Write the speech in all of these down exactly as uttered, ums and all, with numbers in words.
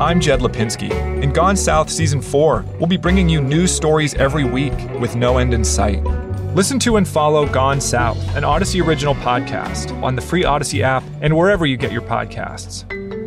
I'm Jed Lipinski. In Gone South Season four, we'll be bringing you news stories every week with no end in sight. Listen to and follow Gone South, an Odyssey original podcast, on the free Odyssey app and wherever you get your podcasts.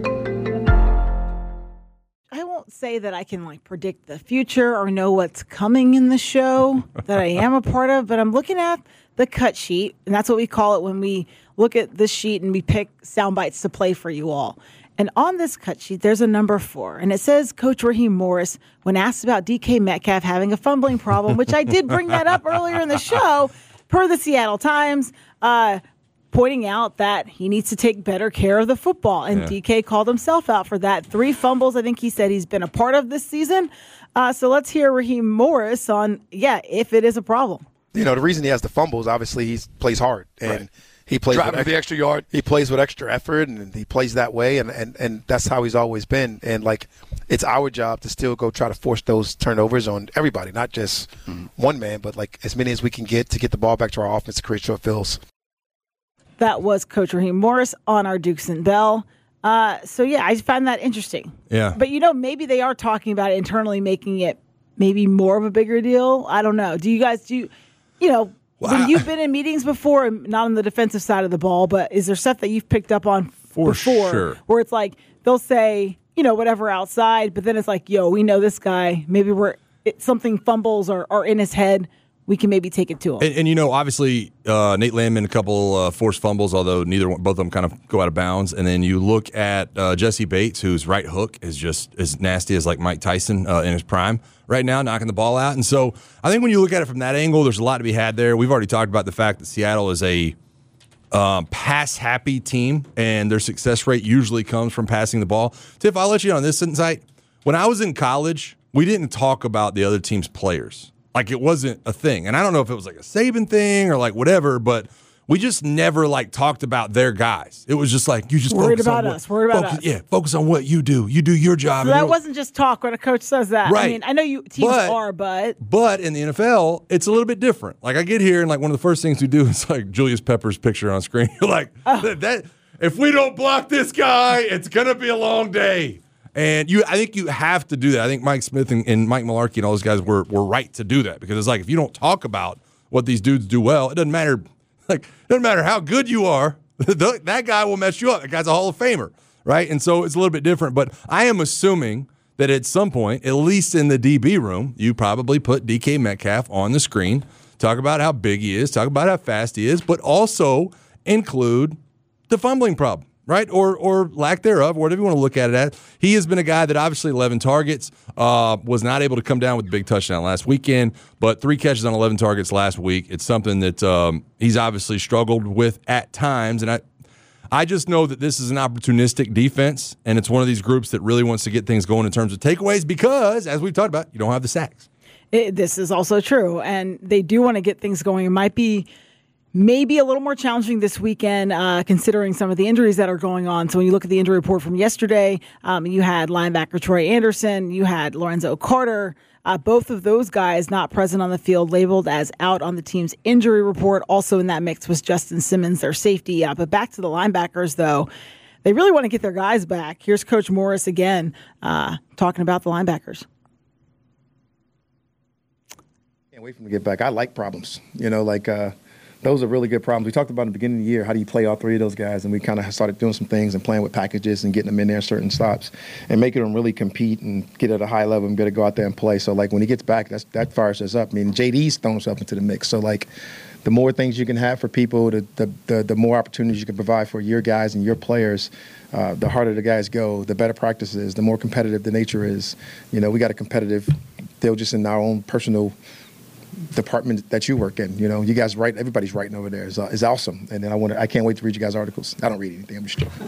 I won't say that I can like predict the future or know what's coming in the show that I am a part of, but I'm looking at the cut sheet, and that's what we call it when we look at this sheet and we pick sound bites to play for you all. And on this cut sheet, there's a number four, and it says Coach Raheem Morris, when asked about D K Metcalf having a fumbling problem, which I did bring that up earlier in the show, per the Seattle Times, uh, pointing out that he needs to take better care of the football. And yeah. D K called himself out for that. Three fumbles, I think he said he's been a part of this season. Uh, so let's hear Raheem Morris on, yeah, if it is a problem. You know, the reason he has the fumbles, obviously, he plays hard. And right. He plays driving with the extra yard. He plays with extra effort, and he plays that way, and, and, and that's how he's always been. And, like, it's our job to still go try to force those turnovers on everybody, not just mm-hmm. one man, but, like, as many as we can get to get the ball back to our offense to create short fields. That was Coach Raheem Morris on our Dukes and Bell. Uh, so, yeah, I find that interesting. Yeah. But, you know, maybe they are talking about it internally, making it maybe more of a bigger deal. I don't know. Do you guys do, you know, Wow. When you've been in meetings before, not on the defensive side of the ball, but is there stuff that you've picked up on For before sure. where it's like they'll say, you know, whatever outside, but then it's like, yo, we know this guy. Maybe we're it, something fumbles or are in his head. We can maybe take it to him. And, and you know, obviously, uh, Nate Landman, a couple uh, forced fumbles, although neither one, both of them kind of go out of bounds. And then you look at uh, Jesse Bates, whose right hook is just as nasty as like Mike Tyson uh, in his prime right now, knocking the ball out. And so I think when you look at it from that angle, there's a lot to be had there. We've already talked about the fact that Seattle is a um, pass-happy team, and their success rate usually comes from passing the ball. Tiff, I'll let you in on this insight. When I was in college, we didn't talk about the other team's players. Like, it wasn't a thing. And I don't know if it was like a Saban thing or like whatever, but we just never like talked about their guys. It was just like, you just worried focus about on us. What, worried about focus, us. Yeah, focus on what you do. You do your job. So that wasn't just talk when a coach says that. Right. I mean, I know you teams but, are, but. But in the N F L, it's a little bit different. Like, I get here, and like one of the first things we do is like Julius Pepper's picture on screen. You're like, oh. that, that if we don't block this guy, it's going to be a long day. And you, I think you have to do that. I think Mike Smith and, and Mike Mularkey and all those guys were were right to do that, because it's like, if you don't talk about what these dudes do well, it doesn't matter. Like, it doesn't matter how good you are. That guy will mess you up. That guy's a Hall of Famer, right? And so it's a little bit different. But I am assuming that at some point, at least in the D B room, you probably put D K Metcalf on the screen, talk about how big he is, talk about how fast he is, but also include the fumbling problem. Right, or or lack thereof, whatever you want to look at it at. He has been a guy that obviously eleven targets, uh, was not able to come down with a big touchdown last weekend, but three catches on eleven targets last week. It's something that um, he's obviously struggled with at times, and I I just know that this is an opportunistic defense, and it's one of these groups that really wants to get things going in terms of takeaways because, as we've talked about, you don't have the sacks. It, this is also true, and they do want to get things going. It might be maybe a little more challenging this weekend, uh, considering some of the injuries that are going on. So when you look at the injury report from yesterday, um, you had linebacker Troy Anderson, you had Lorenzo Carter, uh, both of those guys not present on the field, labeled as out on the team's injury report. Also in that mix was Justin Simmons, their safety. Uh, but back to the linebackers, though, they really want to get their guys back. Here's Coach Morris again, uh, talking about the linebackers. Can't wait for them to get back. I like problems, you know, like uh, – those are really good problems. We talked about in the beginning of the year, how do you play all three of those guys? And we kind of started doing some things and playing with packages and getting them in there certain stops and making them really compete and get at a high level and be able to go out there and play. So, like, when he gets back, that's, that fires us up. I mean, J D's thrown himself into the mix. So, like, the more things you can have for people, the the, the, the more opportunities you can provide for your guys and your players, uh, the harder the guys go, the better practice is, the more competitive the nature is. You know, we got a competitive deal just in our own personal department that you work in. You know, you guys write, everybody's writing over there is, uh, is awesome. And then I want to, I can't wait to read you guys' articles. I don't read anything. I'm just joking.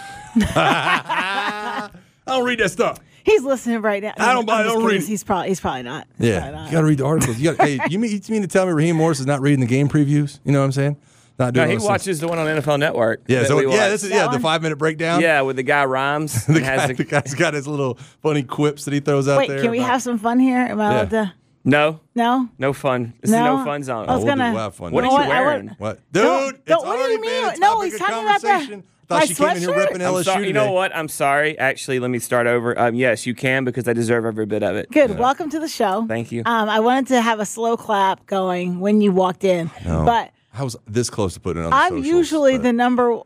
I don't read that stuff. He's listening right now. I don't, I don't read. He's probably, he's probably not. He's yeah. probably not. You got to read the articles. You got, hey, you mean, you mean to tell me Raheem Morris is not reading the game previews? You know what I'm saying? Not doing no, he those watches things. the one on N F L Network. Yeah, so, yeah, this is yeah one? the five minute breakdown. Yeah, with the guy Rhymes. the, has guy, the, the guy's got his little funny quips that he throws out Wait, there. can we about, have some fun here? Am I allowed yeah. to? No, No? no fun. This No? is no fun zone. I was we'll gonna- do we'll have fun. What though. are you I- I wearing? wouldn't- What? Dude, Don't- it's don't- what do you already mean? been a No, topic he's of talking about the- conversation. Thought my she came in here sweatshirt? ripping I'm L S U sorry, you know today. what? I'm sorry. Actually, let me start over. Um, yes, you can because I deserve every bit of it. Good. Welcome to the show. Thank you. Um, I wanted to have a slow clap going when you walked in, but I was this close to putting it on the I'm socials, usually but- the number.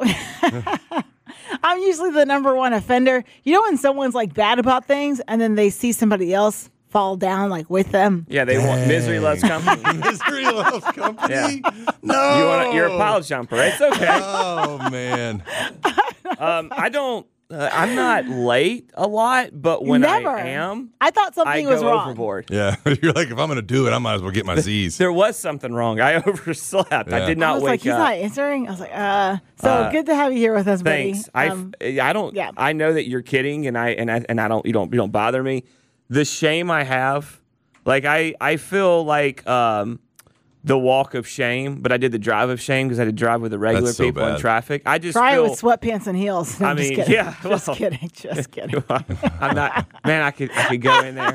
I'm usually the number one offender. You know when someone's like bad about things, and then they see somebody else fall down like with them. Yeah, they want misery loves company. Misery loves company. Yeah. No, You want you're a pile jumper. It's okay. Oh man, Um, I don't. Uh, I'm not late a lot, but when Never. I am, I thought something I was go wrong. overboard. yeah. You're like, if I'm gonna do it, I might as well get my Z's. There was something wrong. I overslept. Yeah. I did I not was wake like, he's up. not answering. I was like, uh. So Uh, good to have you here with us, buddy. Thanks. I Um, I don't. yeah. I know that you're kidding, and I and I and I don't. You don't. You don't bother me. The shame I have, like I I feel like um, the walk of shame, but I did the drive of shame because I did drive with the regular That's so people in bad. traffic. I just Try it feel. with sweatpants and heels. No, I I'm just mean, kidding. yeah, Just well- kidding. Just kidding. I'm not, man. I could, I could go in there,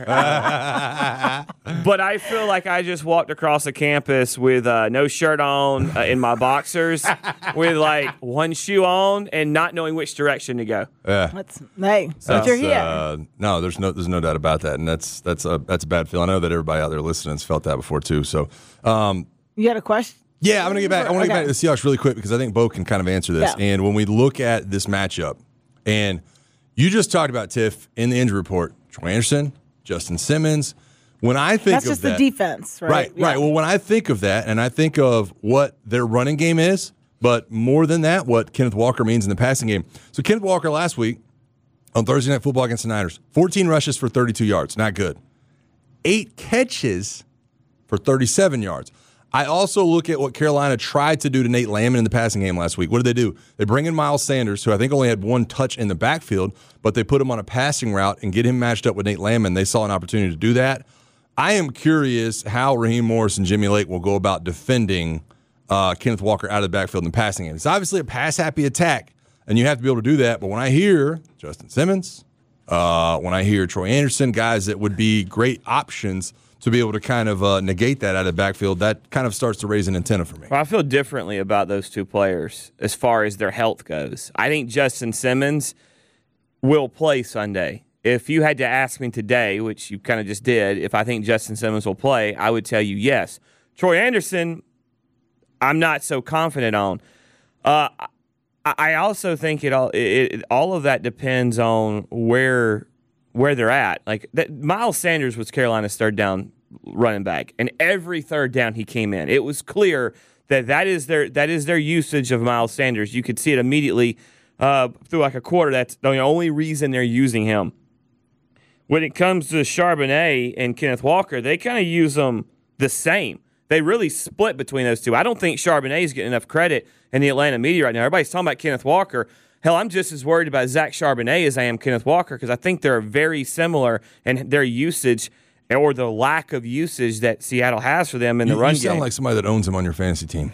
Uh, but I feel like I just walked across the campus with uh, no shirt on, uh, in my boxers, with like one shoe on, and not knowing which direction to go. Yeah. Let's, hey, but That's, you're here. uh, no, there's no, there's no doubt about that, and that's that's a that's a bad feeling. I know that everybody out there listening has felt that before too. So, um, you got a question? yeah, I'm gonna get back. I want to get Okay. back to the Seahawks really quick because I think Bo can kind of answer this. Yeah. And when we look at this matchup, and you just talked about Tiff in the injury report, Troy Anderson, Justin Simmons. When I think That's of just that, the defense, right? Right, Yeah. right. Well, when I think of that, and I think of what their running game is, but more than that, what Kenneth Walker means in the passing game. So Kenneth Walker last week on Thursday Night Football against the Niners, fourteen rushes for thirty-two yards, not good. Eight catches for thirty-seven yards. I also look at what Carolina tried to do to Nate Landman in the passing game last week. What did they do? They bring in Miles Sanders, who I think only had one touch in the backfield, but they put him on a passing route and get him matched up with Nate Landman. They saw an opportunity to do that. I am curious how Raheem Morris and Jimmy Lake will go about defending uh, Kenneth Walker out of the backfield in the passing game. It's obviously a pass-happy attack, and you have to be able to do that. But when I hear Justin Simmons, uh, when I hear Troy Anderson, guys that would be great options to be able to kind of uh, negate that out of the backfield, that kind of starts to raise an antenna for me. Well, I feel differently about those two players as far as their health goes. I think Justin Simmons will play Sunday. If you had to ask me today, which you kind of just did, if I think Justin Simmons will play, I would tell you yes. Troy Anderson, I'm not so confident on. Uh, I, I also think it all it, it, all of that depends on where where they're at. Like that, Miles Sanders was Carolina's third down running back, and every third down he came in, it was clear that that is their that is their usage of Miles Sanders. You could see it immediately uh, through like a quarter. That's the only reason they're using him. When it comes to Charbonnet and Kenneth Walker, they kind of use them the same. They really split between those two. I don't think Charbonnet is getting enough credit in the Atlanta media right now. Everybody's talking about Kenneth Walker. Hell, I'm just as worried about Zach Charbonnet as I am Kenneth Walker because I think they're very similar in their usage or the lack of usage that Seattle has for them in the You, run you sound game. like somebody that owns him on your fantasy team.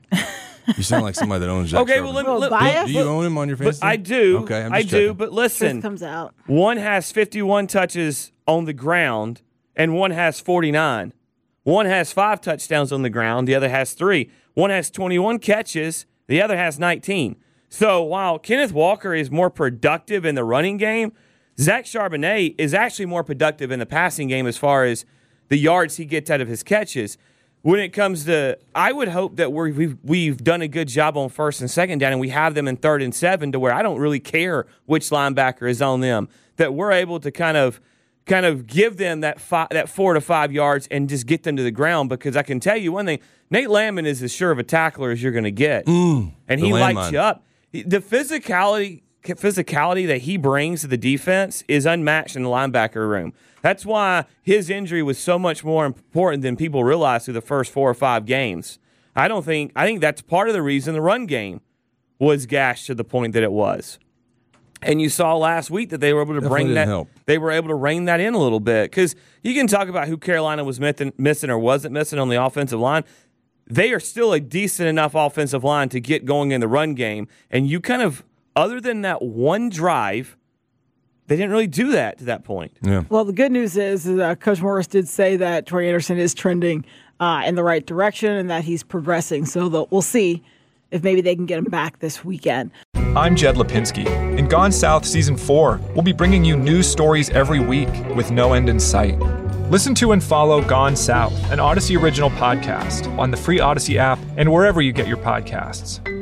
You sound like somebody that owns Jack Okay, well, Charbonnet. let me. Well, Let, bias? Do you own him on your but fantasy I team? do. Okay, I'm I just do. checking. But This listen, comes out. one has fifty-one touches on the ground, and one has forty-nine. One has five touchdowns on the ground. The other has three. One has twenty-one catches. The other has nineteen. So while Kenneth Walker is more productive in the running game, Zach Charbonnet is actually more productive in the passing game as far as the yards he gets out of his catches. When it comes to, I would hope that we're, we've we've done a good job on first and second down, and we have them in third and seven to where I don't really care which linebacker is on them. That we're able to kind of kind of give them that five, that four to five yards and just get them to the ground. Because I can tell you one thing, Nate Landman is as sure of a tackler as you're going to get, mm, and he lights landmine. you up. The physicality physicality that he brings to the defense is unmatched in the linebacker room. That's why his injury was so much more important than people realize through the first four or five games. I don't think I think that's part of the reason the run game was gashed to the point that it was. And you saw last week that they were able to Definitely bring didn't that help. they were able to rein that in a little bit. Because you can talk about who Carolina was missing, missing or wasn't missing on the offensive line. They are still a decent enough offensive line to get going in the run game. And you kind of, other than that one drive they didn't really do that to that point. Yeah. Well, the good news is uh, Coach Morris did say that Troy Anderson is trending uh, in the right direction and that he's progressing. So the, we'll see if maybe they can get him back this weekend. I'm Jed Lipinski. In Gone South Season four, we'll be bringing you news stories every week with no end in sight. Listen to and follow Gone South, an Odyssey original podcast, on the free Odyssey app and wherever you get your podcasts.